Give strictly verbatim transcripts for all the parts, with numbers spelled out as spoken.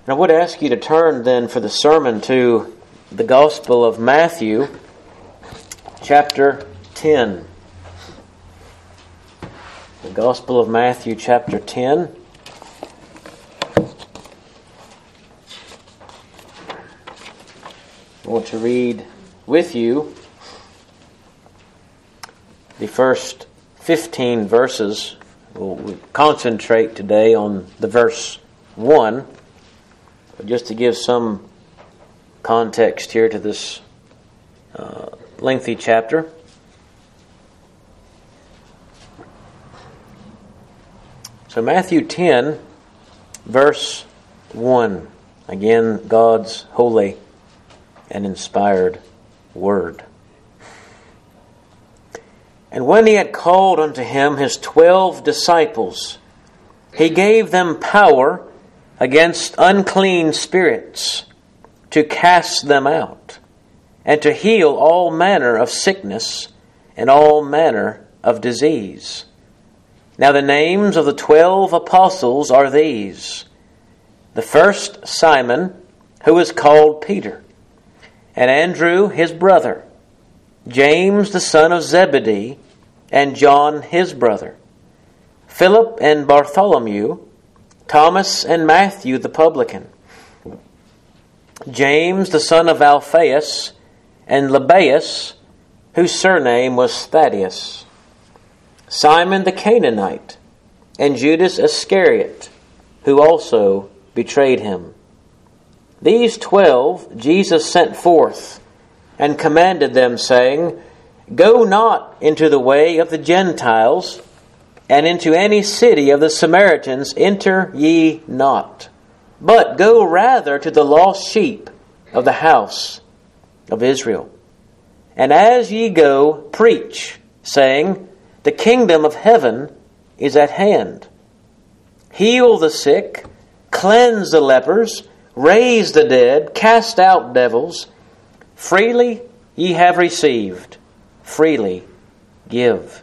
And I would ask you to turn then for the sermon to the Gospel of Matthew, chapter ten. The Gospel of Matthew, chapter ten. I want to read with you the first fifteen verses. We'll concentrate today on the verse one. But just to give some context here to this uh, lengthy chapter. So Matthew ten, verse one. Again, God's holy and inspired word. And when he had called unto him his twelve disciples, he gave them power against unclean spirits, to cast them out, and to heal all manner of sickness and all manner of disease. Now the names of the twelve apostles are these: the first Simon, who is called Peter, and Andrew his brother, James the son of Zebedee, and John his brother, Philip and Bartholomew, Thomas and Matthew the publican, James the son of Alphaeus, and Lebbaeus, whose surname was Thaddeus, Simon the Canaanite, and Judas Iscariot, who also betrayed him. These twelve Jesus sent forth, and commanded them, saying, Go not into the way of the Gentiles, and into any city of the Samaritans enter ye not, but go rather to the lost sheep of the house of Israel. And as ye go, preach, saying, The kingdom of heaven is at hand. Heal the sick, cleanse the lepers, raise the dead, cast out devils. Freely ye have received, freely give.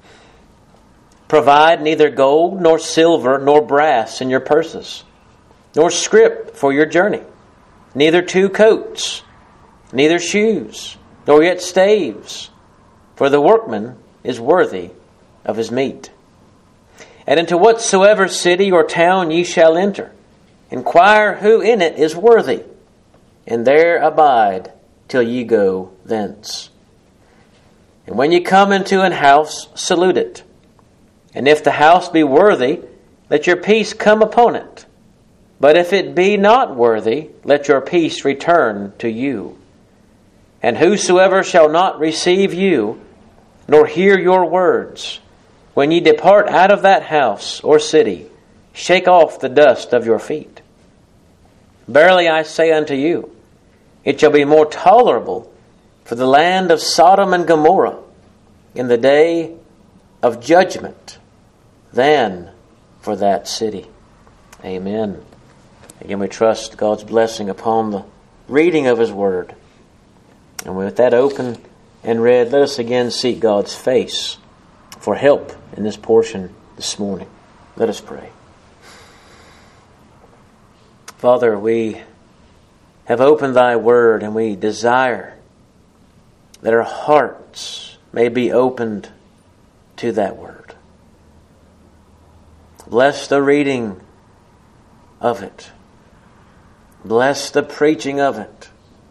Provide neither gold, nor silver, nor brass in your purses, nor scrip for your journey, neither two coats, neither shoes, nor yet staves, for the workman is worthy of his meat. And into whatsoever city or town ye shall enter, inquire who in it is worthy, and there abide till ye go thence. And when ye come into an house, salute it. And if the house be worthy, let your peace come upon it. But if it be not worthy, let your peace return to you. And whosoever shall not receive you, nor hear your words, when ye depart out of that house or city, shake off the dust of your feet. Verily I say unto you, it shall be more tolerable for the land of Sodom and Gomorrah in the day of judgment than for that city. Amen. Again, we trust God's blessing upon the reading of His Word. And with that open and read, let us again seek God's face for help in this portion this morning. Let us pray. Father, we have opened Thy Word, and we desire that our hearts may be opened to that Word. Bless the reading of it. Bless the preaching of it.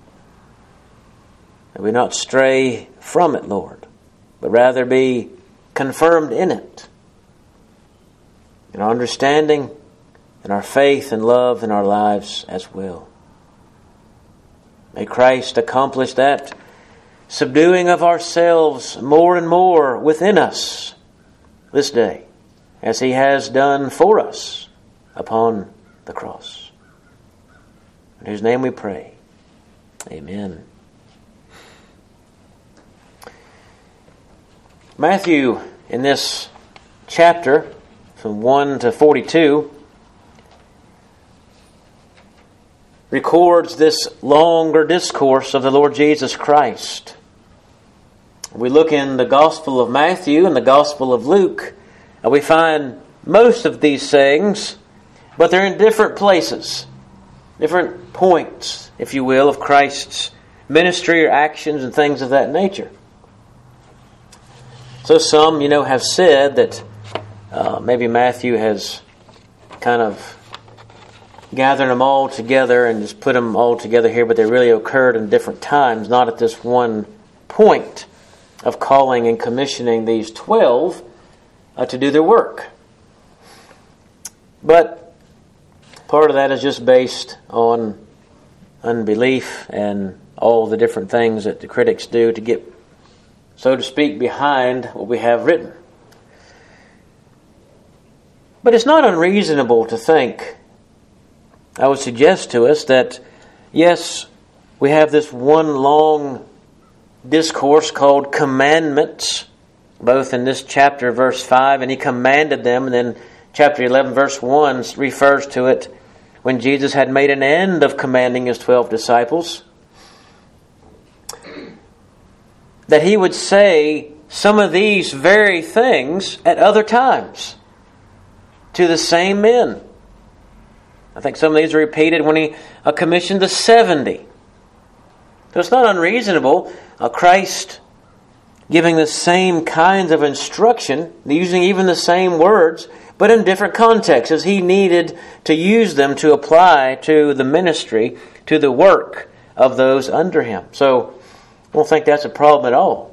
That we not stray from it, Lord, but rather be confirmed in it, in our understanding, in our faith and love in our lives as well. May Christ accomplish that subduing of ourselves more and more within us this day, as He has done for us upon the cross. In whose name we pray. Amen. Matthew, in this chapter, from one to forty-two, records this longer discourse of the Lord Jesus Christ. We look in the Gospel of Matthew and the Gospel of Luke, and we find most of these sayings, but they're in different places. different points, if you will, of Christ's ministry or actions and things of that nature. So some, you know, have said that uh, maybe Matthew has kind of gathered them all together and just put them all together here, but they really occurred in different times, not at this one point of calling and commissioning these twelve uh, to do their work. But part of that is just based on unbelief and all the different things that the critics do to get, so to speak, behind what we have written. But it's not unreasonable to think, I would suggest to us, that yes, we have this one long discourse called commandments, both in this chapter, verse five, and he commanded them, and then chapter eleven, verse one refers to it when Jesus had made an end of commanding his twelve disciples, that he would say some of these very things at other times to the same men. I think some of these are repeated when he uh, commissioned the seventy. So it's not unreasonable, uh, Christ giving the same kinds of instruction, using even the same words, but in different contexts, as he needed to use them to apply to the ministry, to the work of those under him. So I don't think that's a problem at all.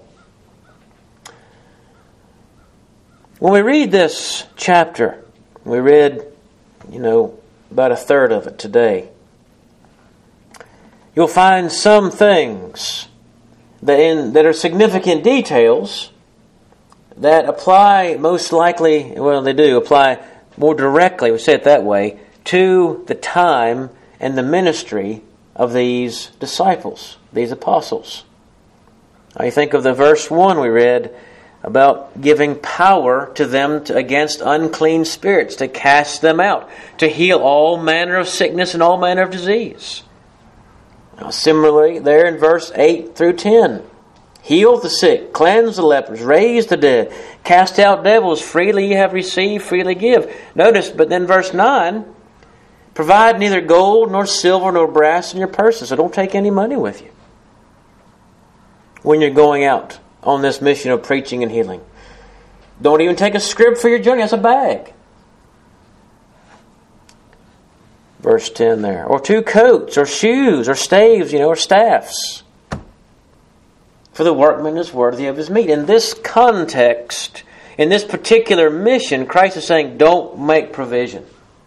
When we read this chapter, we read, you know, about a third of it today, you'll find some things that, in, that are significant details that apply most likely, well, they do apply more directly, we say it that way, to the time and the ministry of these disciples, these apostles. Now you think of the verse one we read about giving power to them to, against unclean spirits, to cast them out, to heal all manner of sickness and all manner of disease. Now, similarly, there in verse eight through ten, heal the sick, cleanse the lepers, raise the dead, cast out devils, freely you have received, freely give. Notice, but then verse nine, provide neither gold nor silver nor brass in your purses, so don't take any money with you when you're going out on this mission of preaching and healing. Don't even take a scrip for your journey. That's a bag. Verse ten there. Or two coats, or shoes, or staves, you know, or staffs. For the workman is worthy of his meat. In this context, in this particular mission, Christ is saying, don't make provision.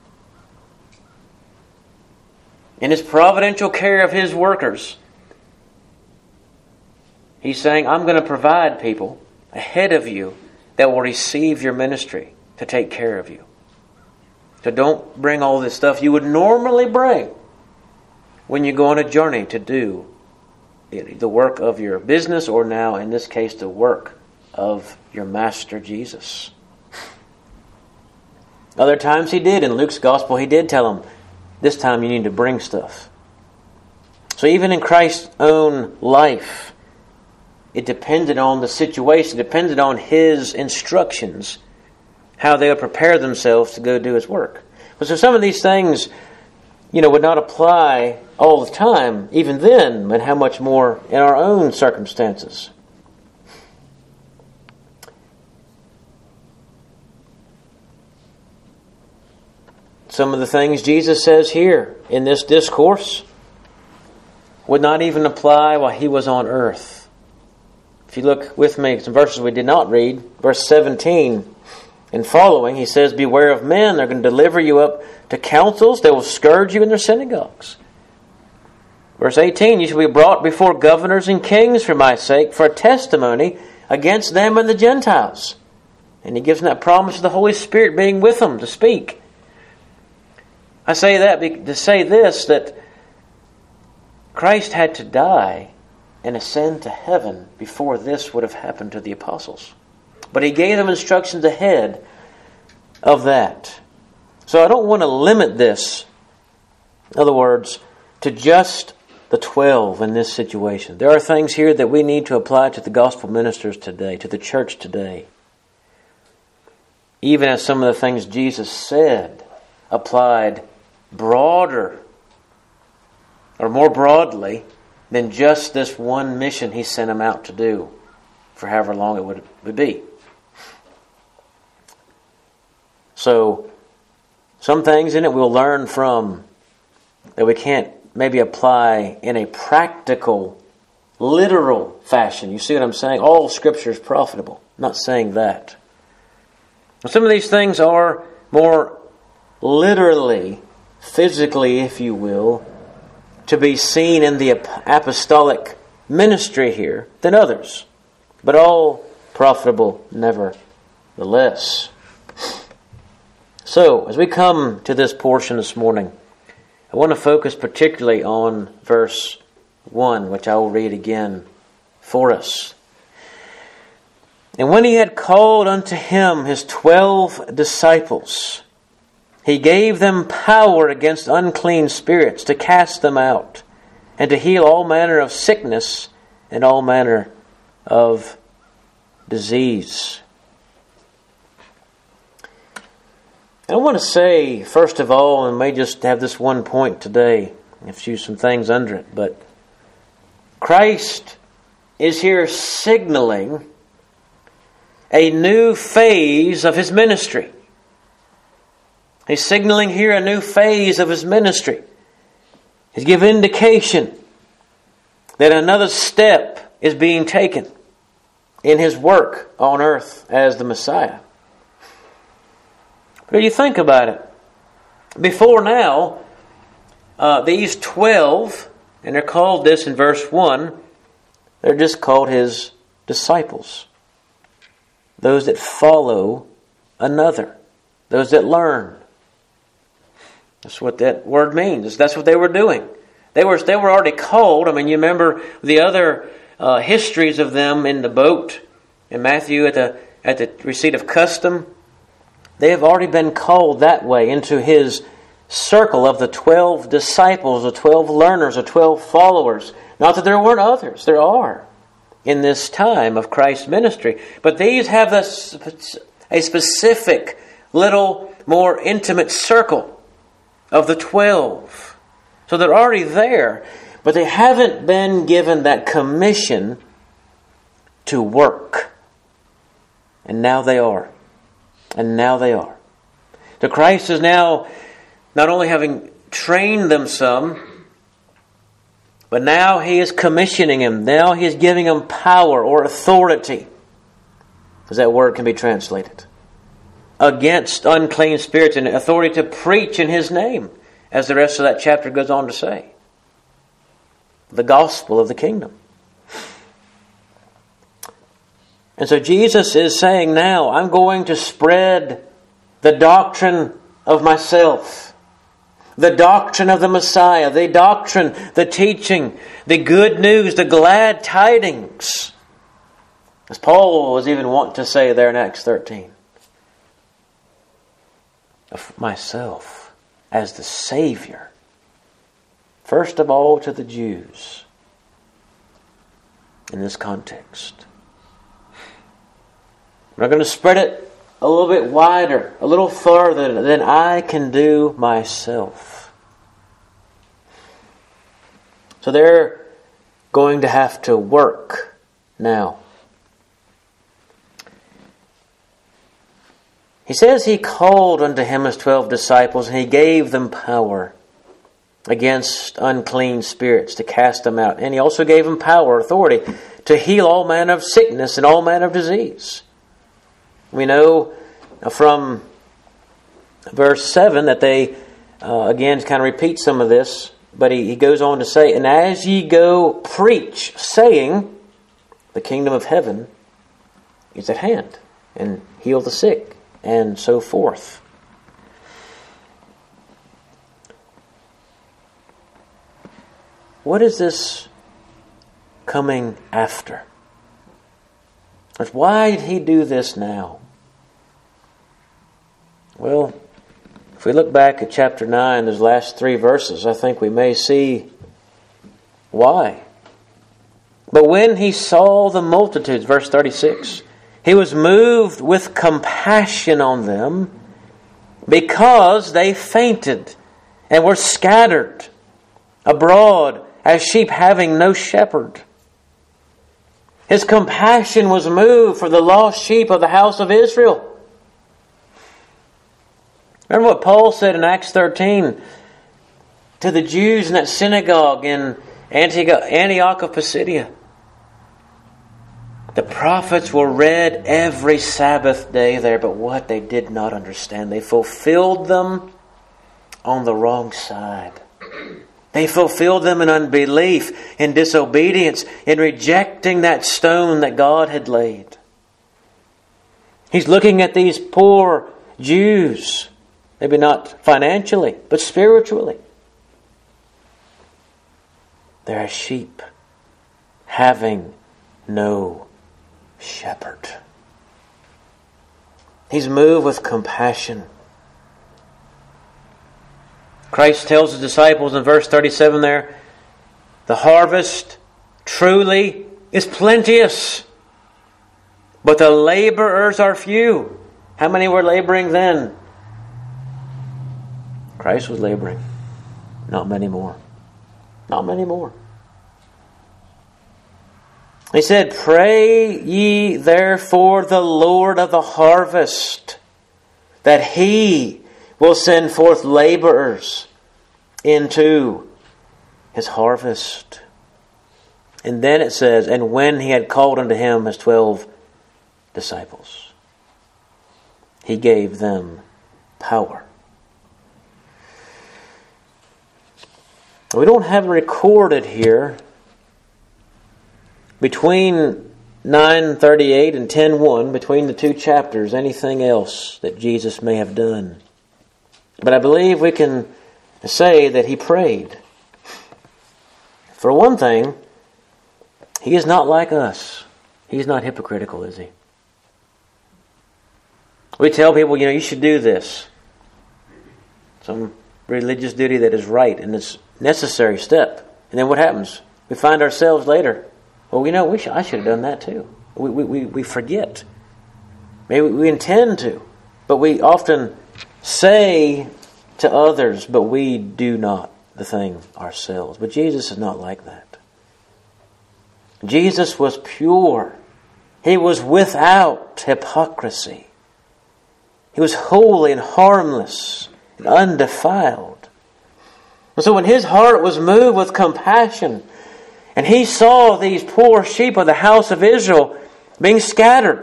In his providential care of his workers, he's saying, I'm going to provide people ahead of you that will receive your ministry to take care of you. So don't bring all this stuff you would normally bring when you go on a journey to do the work of your business, or now, in this case, the work of your Master Jesus. Other times he did. In Luke's Gospel, he did tell them, this time you need to bring stuff. So even in Christ's own life, it depended on the situation, it depended on his instructions, how they would prepare themselves to go do his work. But so some of these things, you know, would not apply all the time, even then, but how much more in our own circumstances. Some of the things Jesus says here in this discourse would not even apply while he was on earth. If you look with me at some verses we did not read, verse seventeen and following, he says, beware of men, they're going to deliver you up to councils, they will scourge you in their synagogues. Verse eighteen, you shall be brought before governors and kings for my sake, for a testimony against them and the Gentiles. And he gives them that promise of the Holy Spirit being with them to speak. I say that to say this, that Christ had to die and ascend to heaven before this would have happened to the apostles. But he gave them instructions ahead of that. So I don't want to limit this, in other words, to just the twelve in this situation. There are things here that we need to apply to the gospel ministers today, to the church today. Even as some of the things Jesus said applied broader or more broadly than just this one mission He sent them out to do for however long it would, would be. So, some things in it we'll learn from that we can't maybe apply in a practical, literal fashion. You see what I'm saying? All Scripture is profitable. I'm not saying that. Some of these things are more literally, physically, if you will, to be seen in the apostolic ministry here than others. But all profitable nevertheless. So, as we come to this portion this morning, I want to focus particularly on verse one, which I will read again for us. And when He had called unto Him His twelve disciples, He gave them power against unclean spirits to cast them out, and to heal all manner of sickness and all manner of disease. I want to say, first of all, and may just have this one point today, and few some things under it, but Christ is here signaling a new phase of His ministry. He's signaling here a new phase of His ministry. He's giving indication that another step is being taken in His work on earth as the Messiah. But you think about it. Before now, uh, these twelve, and they're called this in verse one, they're just called His disciples. Those that follow another. Those that learn. That's what that word means. That's what they were doing. They were they were already called. I mean, you remember the other uh, histories of them in the boat in Matthew at the at the receipt of custom. They have already been called that way into His circle of the twelve disciples, the twelve learners, the twelve followers. Not that there weren't others. There are in this time of Christ's ministry. But these have a, a specific, little more intimate circle of the twelve. So they're already there, but they haven't been given that commission to work. And now they are. And now they are. So Christ is now not only having trained them some, but now He is commissioning them. Now He is giving them power or authority, as that word can be translated, against unclean spirits, and authority to preach in His name, as the rest of that chapter goes on to say. The gospel of the kingdom. And so Jesus is saying now, I'm going to spread the doctrine of myself. The doctrine of the Messiah. The doctrine, the teaching, the good news, the glad tidings. As Paul was even wanting to say there in Acts thirteen. Of myself as the Savior. First of all to the Jews. In this context. I'm going to spread it a little bit wider, a little further than I can do myself. So they're going to have to work now. He says He called unto Him His twelve disciples, and He gave them power against unclean spirits to cast them out. And He also gave them power, authority, to heal all manner of sickness and all manner of disease. We know from verse seven that they, uh, again, kind of repeat some of this, but he, he goes on to say, and as ye go preach, saying, the kingdom of heaven is at hand, and heal the sick, and so forth. What is this coming after? Why did He do this now? Well, if we look back at chapter nine, those last three verses, I think we may see why. But when He saw the multitudes, verse thirty-six, He was moved with compassion on them because they fainted and were scattered abroad as sheep having no shepherd. His compassion was moved for the lost sheep of the house of Israel. Remember what Paul said in Acts thirteen to the Jews in that synagogue in Antioch of Pisidia. The prophets were read every Sabbath day there, but what they did not understand, they fulfilled them on the wrong side. They fulfilled them in unbelief, in disobedience, in rejecting that stone that God had laid. He's looking at these poor Jews, maybe not financially, but spiritually. They're as sheep having no shepherd. He's moved with compassion. Christ tells his disciples in verse thirty-seven there, the harvest truly is plenteous, but the laborers are few. How many were laboring then? Christ was laboring. Not many more. Not many more. He said, pray ye therefore the Lord of the harvest, that He will send forth laborers into His harvest. And then it says, and when He had called unto Him His twelve disciples, He gave them power. We don't have it recorded here between nine thirty-eight and ten one, between the two chapters, anything else that Jesus may have done. But I believe we can say that He prayed. For one thing, He is not like us. He's not hypocritical, is He? We tell people, you know, you should do this. Some religious duty that is right and it's necessary step. And then what happens? We find ourselves later, well, you know, we should, I should have done that too. We, we, we, we forget. Maybe we intend to, but we often say to others, but we do not the thing ourselves. But Jesus is not like that. Jesus was pure. He was without hypocrisy. He was holy and harmless and undefiled. And so when His heart was moved with compassion, and He saw these poor sheep of the house of Israel being scattered,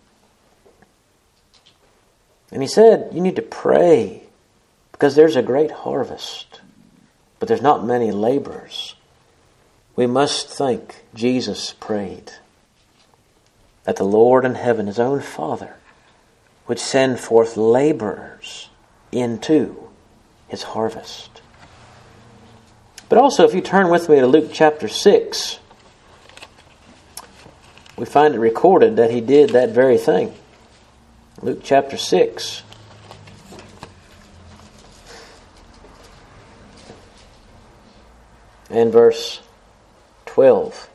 and He said, you need to pray, because there's a great harvest, but there's not many laborers. We must think Jesus prayed that the Lord in heaven, His own Father, would send forth laborers into His harvest. But also, if you turn with me to Luke chapter six, we find it recorded that He did that very thing. Luke chapter six. And verse twelve.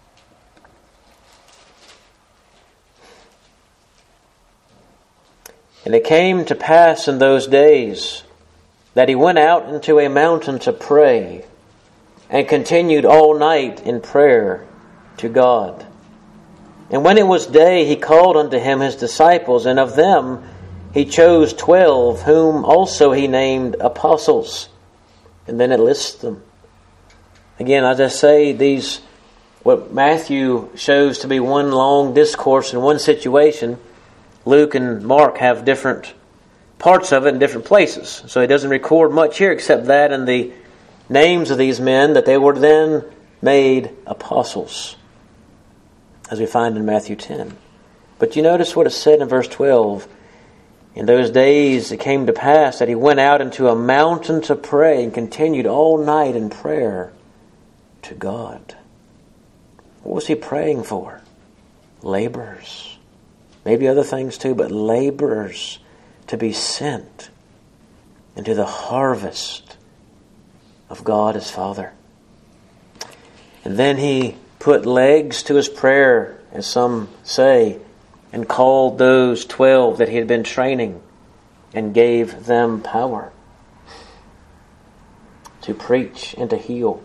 And it came to pass in those days that He went out into a mountain to pray, and continued all night in prayer to God. And when it was day, He called unto Him His disciples, and of them He chose twelve, whom also He named apostles. And then it lists them. Again, as I say, these, what Matthew shows to be one long discourse in one situation, Luke and Mark have different parts of it in different places. So he doesn't record much here except that and the names of these men, that they were then made apostles, as we find in Matthew ten. But you notice what it said in verse twelve. In those days it came to pass that He went out into a mountain to pray, and continued all night in prayer to God. What was He praying for? Laborers. Maybe other things too, but laborers to be sent into the harvest of God His Father. And then He put legs to His prayer, as some say, and called those twelve that He had been training and gave them power. to preach and to heal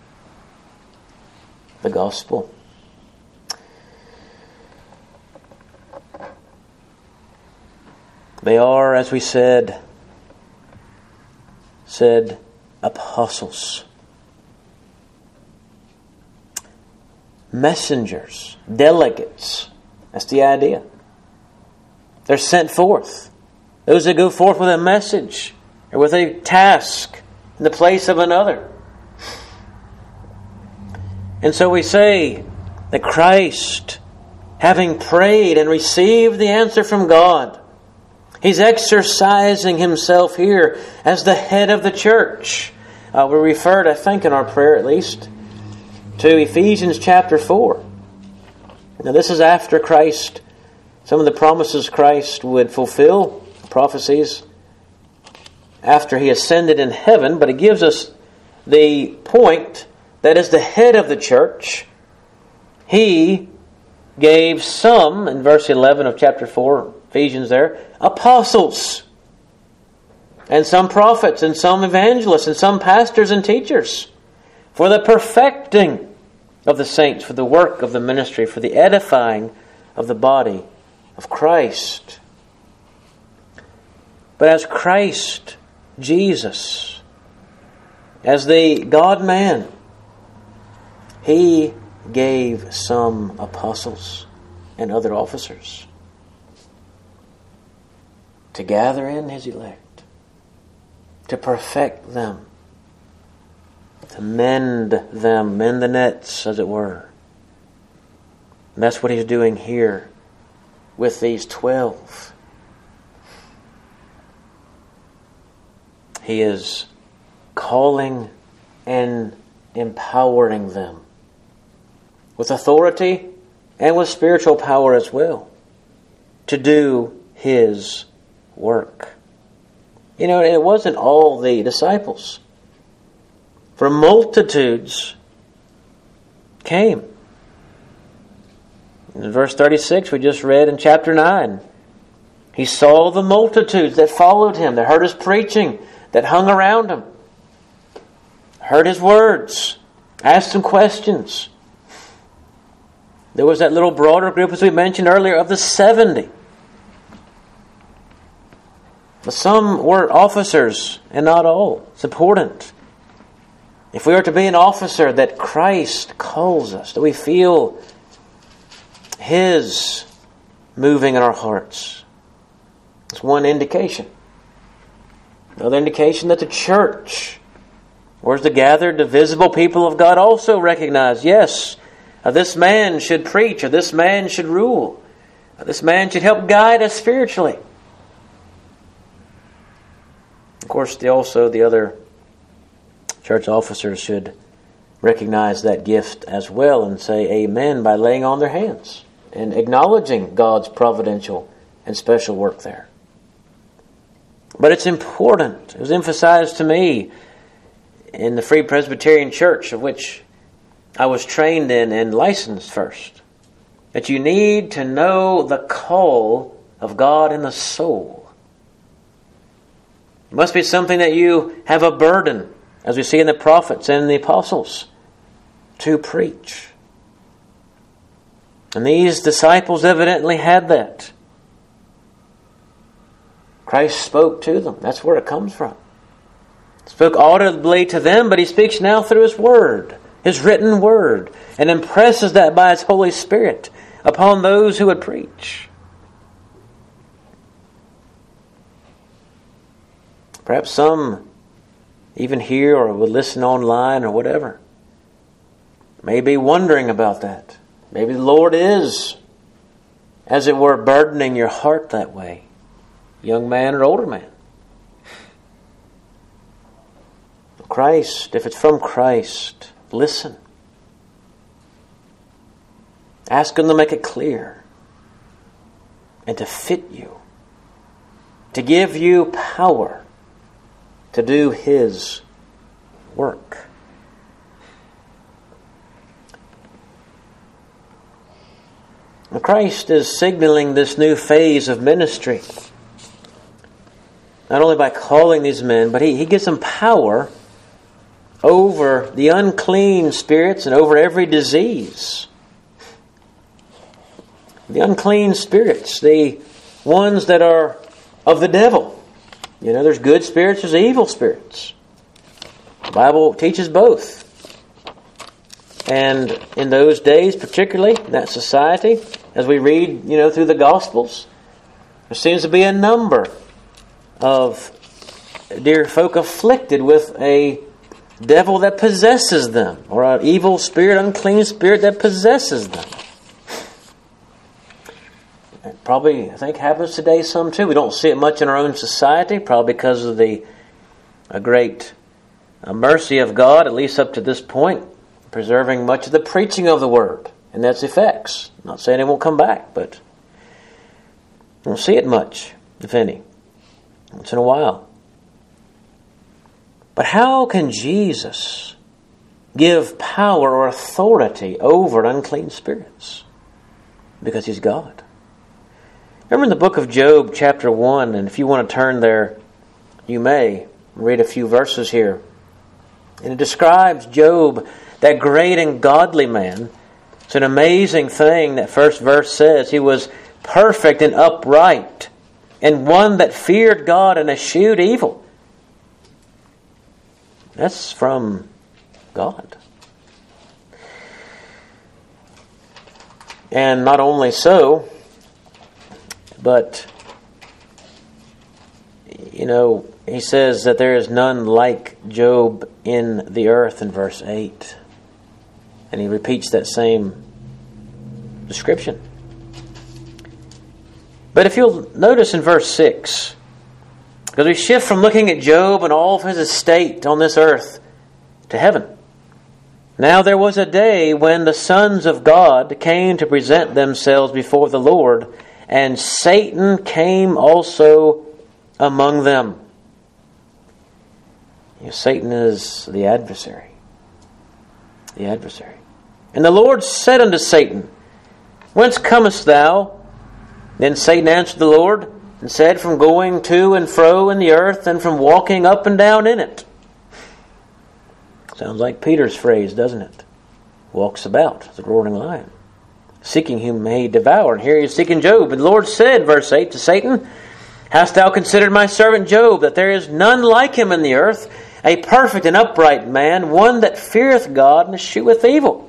the gospel. They are, as we said, said apostles, messengers, delegates. That's the idea. They're sent forth. Those that go forth with a message or with a task in the place of another. And so we say that Christ, having prayed and received the answer from God, He's exercising Himself here as the head of the church. Uh, we referred, I think in our prayer at least, to Ephesians chapter four. Now this is after Christ, some of the promises Christ would fulfill, prophecies, after He ascended in heaven, but it gives us the point that as the head of the church, He gave some, in verse eleven of chapter four, Ephesians there, apostles, and some prophets, and some evangelists, and some pastors and teachers, for the perfecting of the saints, for the work of the ministry, for the edifying of the body of Christ. But as Christ, Jesus, as the God-man, He gave some apostles and other officers to gather in His elect, to perfect them, to mend them, mend the nets, as it were. And that's what He's doing here with these twelve. He is calling and empowering them with authority and with spiritual power as well to do His work. You know, it wasn't all the disciples. For multitudes came. In verse thirty-six, we just read in chapter nine, He saw the multitudes that followed Him, that heard His preaching, that hung around Him, heard His words, asked Him questions. There was that little broader group, as we mentioned earlier, of the seventy. But some were officers, and not all. It's important. If we are to be an officer that Christ calls us, that we feel His moving in our hearts. It's one indication. Another indication that the church, where's the gathered, the visible people of God, also recognize, yes, uh, this man should preach, or this man should rule. Uh, this man should help guide us spiritually. Of course, the, also the other church officers should recognize that gift as well and say amen by laying on their hands and acknowledging God's providential and special work there. But it's important. It was emphasized to me in the Free Presbyterian Church, of which I was trained in and licensed first, that you need to know the call of God in the soul. It must be something that you have a burden, as we see in the prophets and the apostles, to preach. And these disciples evidently had that. Christ spoke to them. That's where it comes from. He spoke audibly to them, but He speaks now through His Word, His written Word, and impresses that by His Holy Spirit upon those who would preach. Perhaps some, even here or would listen online or whatever, may be wondering about that. Maybe the Lord is, as it were, burdening your heart that way, young man or older man. Christ, if it's from Christ, listen. Ask Him to make it clear and to fit you, to give you power to do His work. Christ is signaling this new phase of ministry. Not only by calling these men, but He, he gives them power over the unclean spirits and over every disease. The unclean spirits, the ones that are of the devil. You know, there's good spirits, there's evil spirits. The Bible teaches both. And in those days, particularly, in that society, as we read, you know, through the Gospels, there seems to be a number of dear folk afflicted with a devil that possesses them, or an evil spirit, unclean spirit that possesses them. It probably, I think, happens today some too. We don't see it much in our own society, probably because of the a great uh, mercy of God, at least up to this point, preserving much of the preaching of the Word and its effects. I'm not saying it won't come back, but we don't see it much, if any, once in a while. But how can Jesus give power or authority over unclean spirits? Because He's God. Remember in the book of Job, chapter one, and if you want to turn there, you may read a few verses here. And it describes Job, that great and godly man. It's an amazing thing that first verse says. He was perfect and upright, and one that feared God and eschewed evil. That's from God. And not only so, but, you know, he says that there is none like Job in the earth in verse eight. And he repeats that same description. But if you'll notice in verse six, because we shift from looking at Job and all of his estate on this earth to heaven. Now there was a day when the sons of God came to present themselves before the Lord, and Satan came also among them. You know, Satan is the adversary. The adversary. And the Lord said unto Satan, Whence comest thou? Then Satan answered the Lord and said, From going to and fro in the earth, and from walking up and down in it. Sounds like Peter's phrase, doesn't it? Walks about as a roaring lion, seeking whom may devour. And here he is seeking Job. And the Lord said, verse eight, to Satan, Hast thou considered my servant Job, that there is none like him in the earth, a perfect and upright man, one that feareth God and escheweth evil?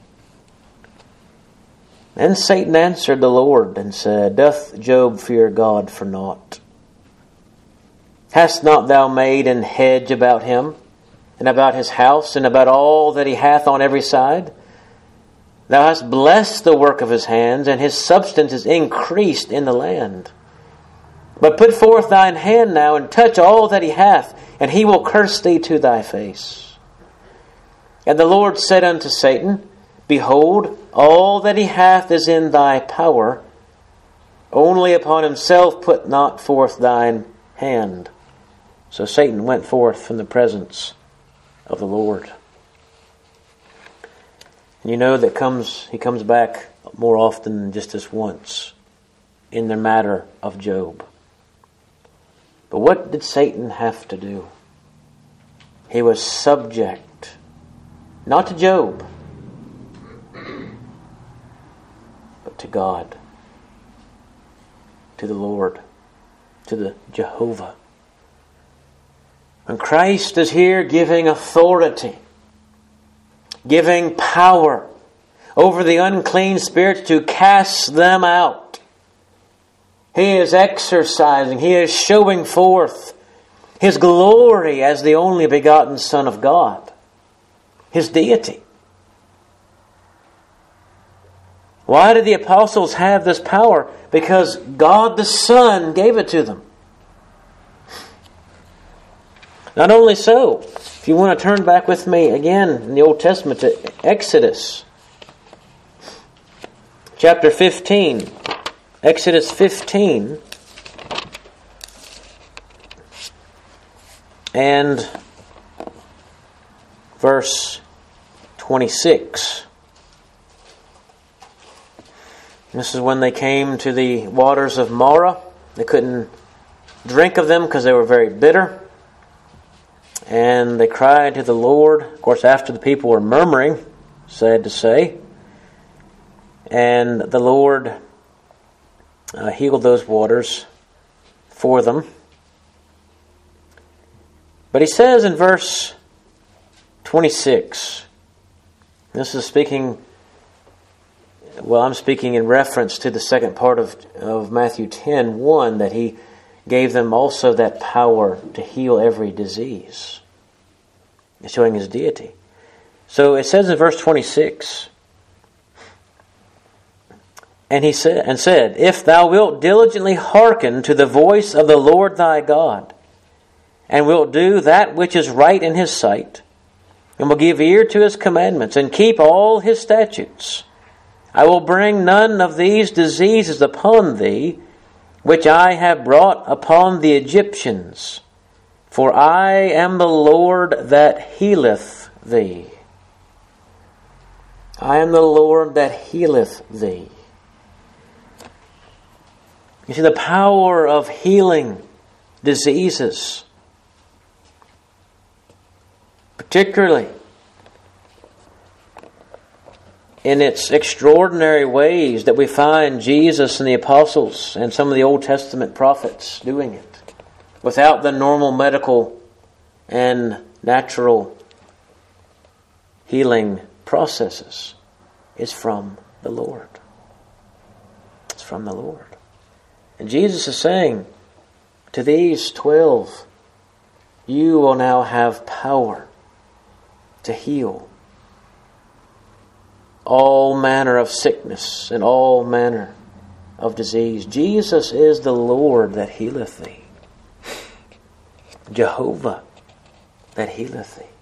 Then Satan answered the Lord and said, Doth Job fear God for naught? Hast not thou made an hedge about him, and about his house, and about all that he hath on every side? Thou hast blessed the work of his hands, and his substance is increased in the land. But put forth thine hand now, and touch all that he hath, and he will curse thee to thy face. And the Lord said unto Satan, Behold, all that he hath is in thy power. Only upon himself put not forth thine hand. So Satan went forth from the presence of the Lord. And you know that comes he comes back more often than just this once in the matter of Job. But what did Satan have to do? He was subject, not to Job, but to God, to the Lord, to the Jehovah. And Christ is here giving authority, giving power over the unclean spirits to cast them out. He is exercising, He is showing forth His glory as the only begotten Son of God, His deity. Why did the apostles have this power? Because God the Son gave it to them. Not only so, if you want to turn back with me again in the Old Testament to Exodus chapter fifteen. Exodus fifteen and verse twenty-six. This is when they came to the waters of Marah. They couldn't drink of them because they were very bitter. And they cried to the Lord, of course, after the people were murmuring, sad to say. And the Lord uh, healed those waters for them. But he says in verse twenty-six, this is speaking, well, I'm speaking in reference to the second part of, of Matthew ten one, that he gave them also that power to heal every disease, showing his deity. So it says in verse twenty-six, and he said, and said, if thou wilt diligently hearken to the voice of the Lord thy God, and wilt do that which is right in his sight, and will give ear to his commandments, and keep all his statutes, I will bring none of these diseases upon thee, which I have brought upon the Egyptians, for I am the Lord that healeth thee. I am the Lord that healeth thee. You see, the power of healing diseases, particularly in its extraordinary ways that we find Jesus and the apostles and some of the Old Testament prophets doing it, without the normal medical and natural healing processes, is from the Lord. It's from the Lord. And Jesus is saying to these twelve, you will now have power to heal all manner of sickness and all manner of disease. Jesus is the Lord that healeth thee. Jehovah that healeth thee.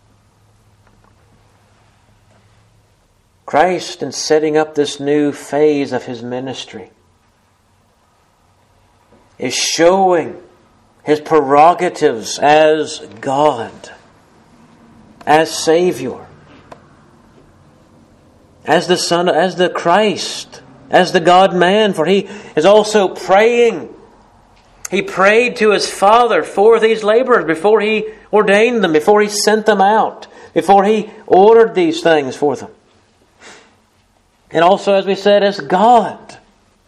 Christ, in setting up this new phase of his ministry, is showing his prerogatives as God, as Savior, as the Son, as the Christ, as the God-man. For he is also praying. He prayed to his Father for these laborers before he ordained them, before he sent them out, before he ordered these things for them. And also, as we said, as God.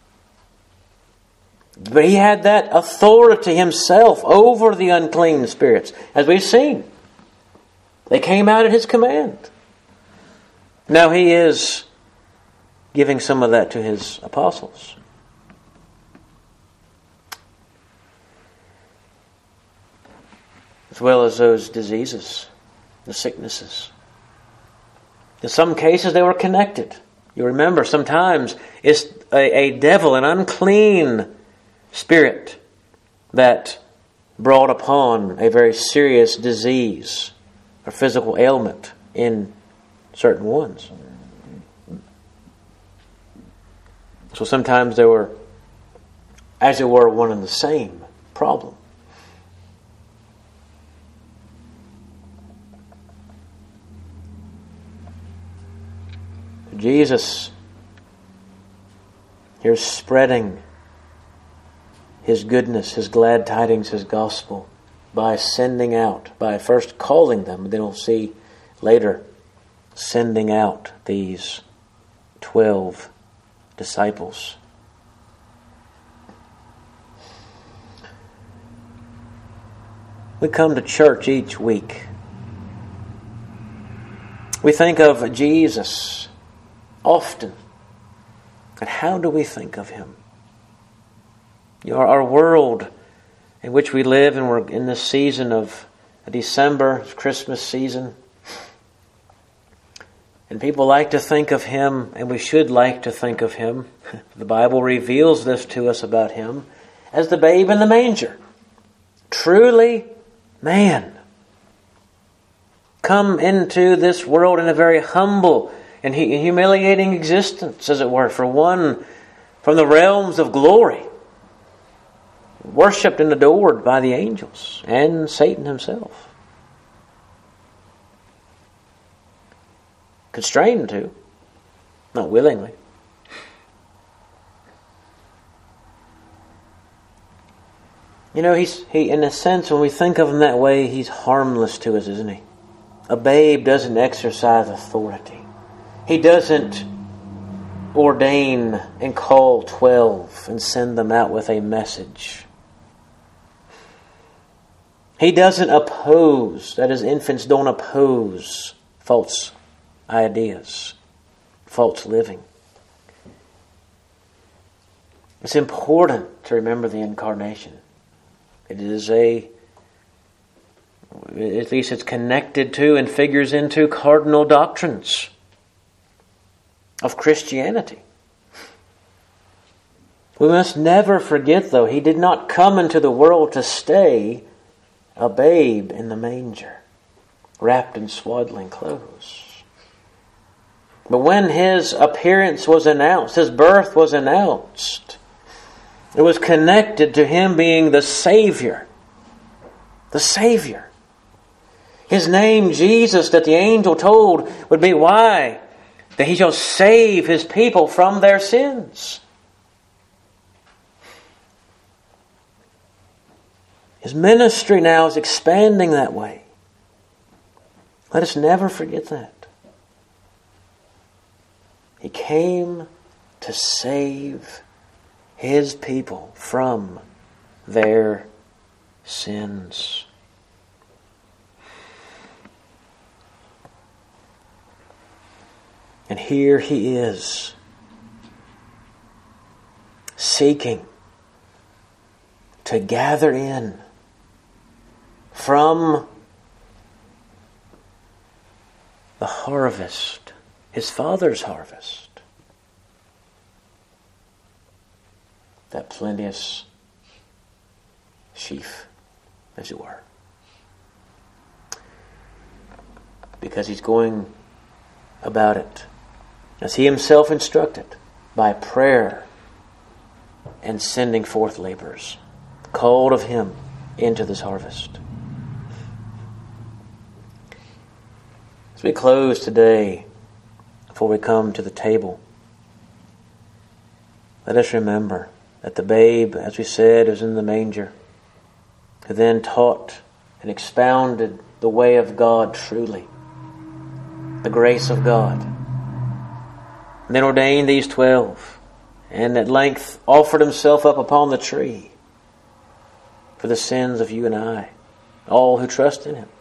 But he had that authority himself over the unclean spirits, as we've seen. They came out at his command. Now he is giving some of that to his apostles. As well as those diseases, the sicknesses. In some cases they were connected. You remember, sometimes it's a, a devil, an unclean spirit that brought upon a very serious disease or physical ailment in certain ones. So sometimes they were, as it were, one and the same problem. Jesus here is spreading his goodness, his glad tidings, his gospel by sending out, by first calling them, and then we'll see later sending out these twelve disciples. We come to church each week. We think of Jesus often. And how do we think of him? You know, our world in which we live, and we're in this season of December, Christmas season. And people like to think of him, and we should like to think of him. The Bible reveals this to us about him as the babe in the manger. Truly man. Come into this world in a very humble and humiliating existence, as it were, for one from the realms of glory, worshipped and adored by the angels and Satan himself. Constrained to, not willingly. You know, he's he in a sense, when we think of him that way, he's harmless to us, isn't he? A babe doesn't exercise authority. He doesn't ordain and call twelve and send them out with a message. He doesn't oppose, that is, infants don't oppose false ideas, false living. It's important to remember the incarnation. It is a, at least it's connected to and figures into cardinal doctrines of Christianity. We must never forget, though, he did not come into the world to stay a babe in the manger, wrapped in swaddling clothes. But when his appearance was announced, his birth was announced, it was connected to him being the Savior. The Savior. His name, Jesus, that the angel told would be why? That he shall save his people from their sins. His ministry now is expanding that way. Let us never forget that. He came to save his people from their sins. And here he is, seeking to gather in from the harvest, his Father's harvest, that plenteous sheaf, as it were. Because he's going about it, as he himself instructed, by prayer and sending forth laborers, called of him into this harvest. As we close today, before we come to the table, let us remember that the babe, as we said, is in the manger, who then taught and expounded the way of God truly, the grace of God, and then ordained these twelve, and at length offered himself up upon the tree for the sins of you and I, all who trust in him.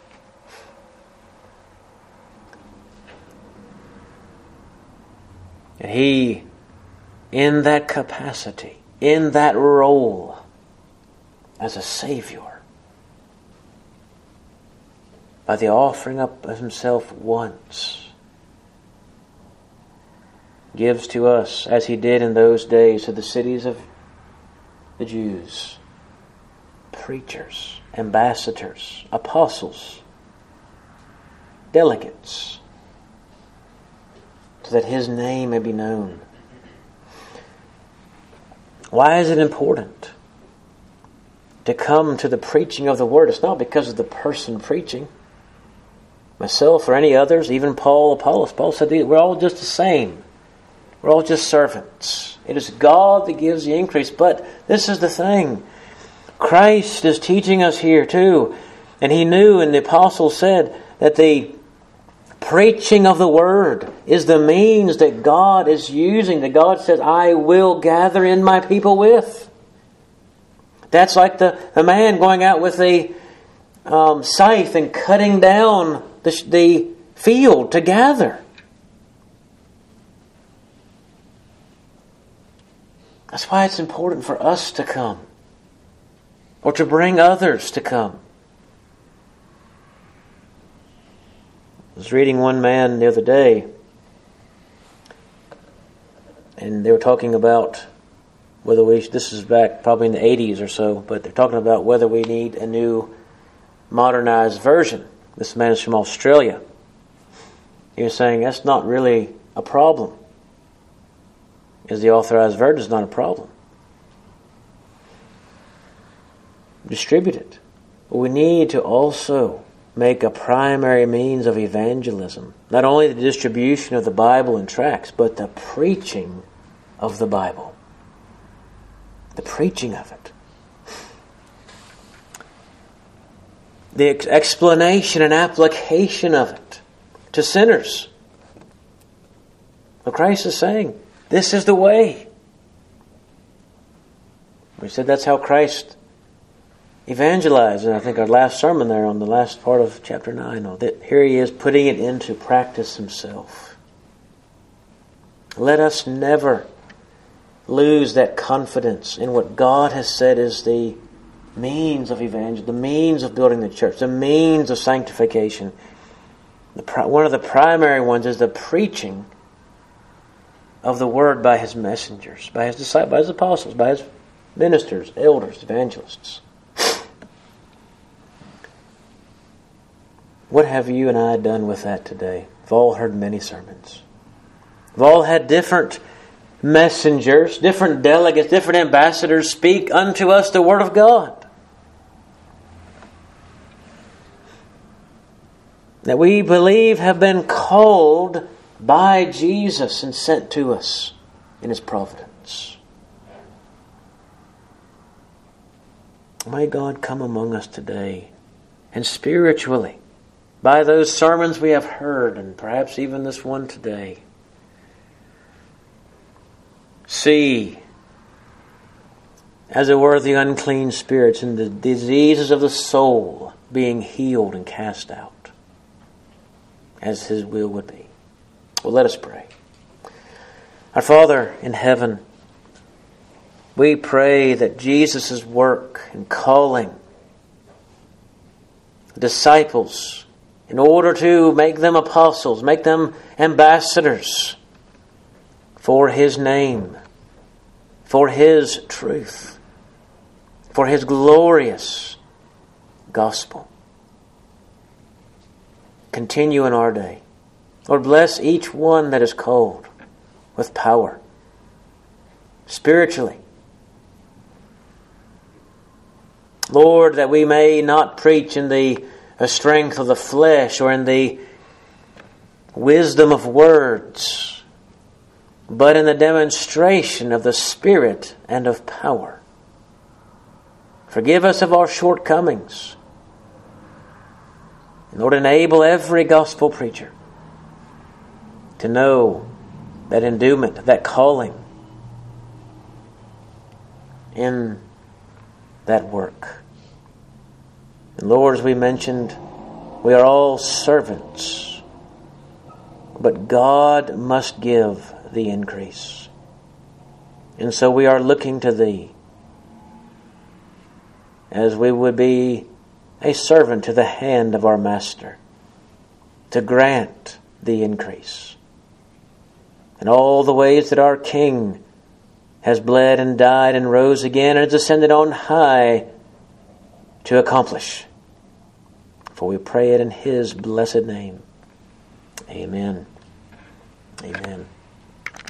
And he, in that capacity, in that role as a Savior, by the offering up of himself once, gives to us, as he did in those days to the cities of the Jews, preachers, ambassadors, apostles, delegates, so that his name may be known. Why is it important to come to the preaching of the Word? It's not because of the person preaching. Myself or any others, even Paul, Apollos. Paul said we're all just the same. We're all just servants. It is God that gives the increase. But this is the thing. Christ is teaching us here too. And he knew, and the apostles said, that the preaching of the Word is the means that God is using, that God says, I will gather in my people with. That's like the, the man going out with a um, scythe and cutting down the, the field to gather. That's why it's important for us to come, or to bring others to come. I was reading one man the other day, and they were talking about whether we, this is back probably in the eighties or so, but they're talking about whether we need a new modernized version. This man is from Australia. He was saying that's not really a problem, because the authorized version is not a problem. Distribute it. But we need to also make a primary means of evangelism. Not only the distribution of the Bible and tracts, but the preaching of the Bible. The preaching of it. the ex- explanation and application of it to sinners. But Christ is saying, this is the way. We said that's how Christ evangelized. And I think our last sermon there on the last part of chapter nine, that here he is putting it into practice himself. Let us never lose that confidence in what God has said is the means of evangelism, the means of building the church, the means of sanctification. The, one of the primary ones is the preaching of the word by his messengers, by his disciples, by his apostles, by his ministers, elders, evangelists. What have you and I done with that today? We've all heard many sermons. We've all had different messengers, different delegates, different ambassadors speak unto us the Word of God. That we believe have been called by Jesus and sent to us in His providence. May God come among us today and spiritually, by those sermons we have heard, and perhaps even this one today, see, as it were, the unclean spirits and the diseases of the soul being healed and cast out, as His will would be. Well, let us pray. Our Father in heaven, we pray that Jesus' work and calling disciples in order to make them apostles, make them ambassadors for His name, for His truth, for His glorious gospel. Continue in our day. Lord, bless each one that is called with power, spiritually. Lord, that we may not preach in the strength of the flesh or in the wisdom of words, but in the demonstration of the Spirit and of power. Forgive us of our shortcomings. And Lord, enable every gospel preacher to know that endowment, that calling in that work. And Lord, as we mentioned, we are all servants, but God must give the increase. And so we are looking to Thee as we would be a servant to the hand of our Master to grant the increase. And all the ways that our King has bled and died and rose again and has ascended on high to accomplish. For we pray it in His blessed name. Amen. Amen.